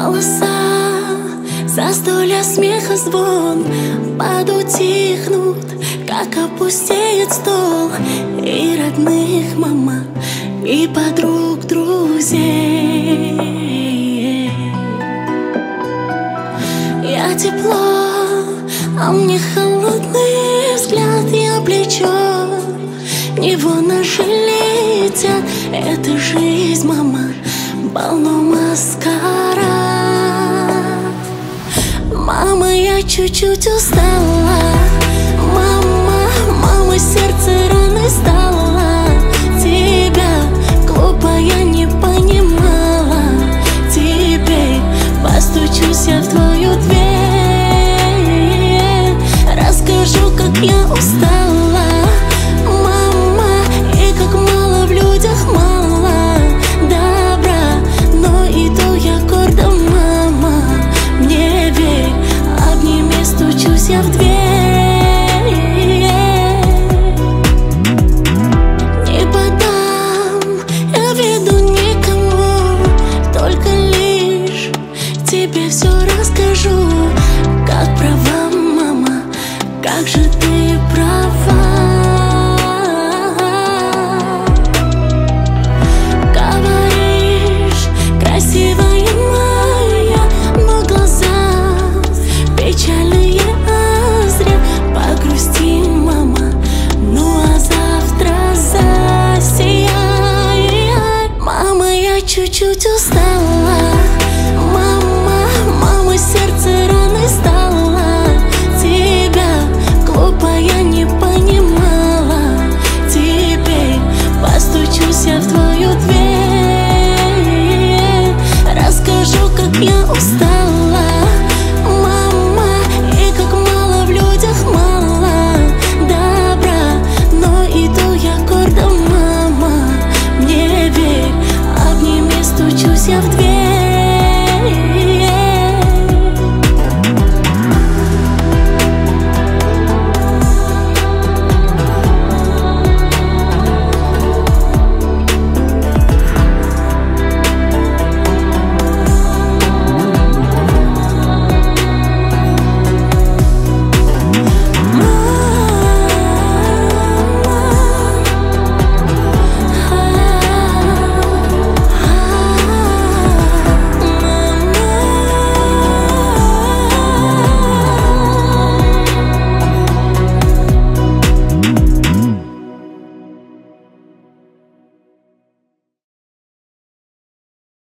Голоса, застолья, смеха, звон подутихнут, как опустеет стол. И родных, мама, и подруг, друзей. Я тепло, а мне холодный взгляд. Я плечо, него ножи летят. Это жизнь, мама, полно маскарад. Мама, я чуть-чуть устала. Мама, сердце рано стало. Тебя глупо я не понимала. Теперь постучусь я в твою дверь. Расскажу, как я устала, мама, и как мало в людях мало добра. Но иду я гордо, мама, мне верь, обними, стучусь я в дверь. Не подам я виду никому, только лишь тебе все расскажу. Как права, мама, как же ты права. Говоришь, красивая моя, но глаза печальные, а зря. Погрусти, мама, ну а завтра засияй. Мама, я чуть-чуть устала. Мама, сердце рано стало. Тебя глупо я не понимала. Теперь постучусь я в твою дверь. Расскажу, как я устала, мама, и как мало в людях мало добра. Но иду я гордо, мама, мне верь, обними, стучусь я в дверь.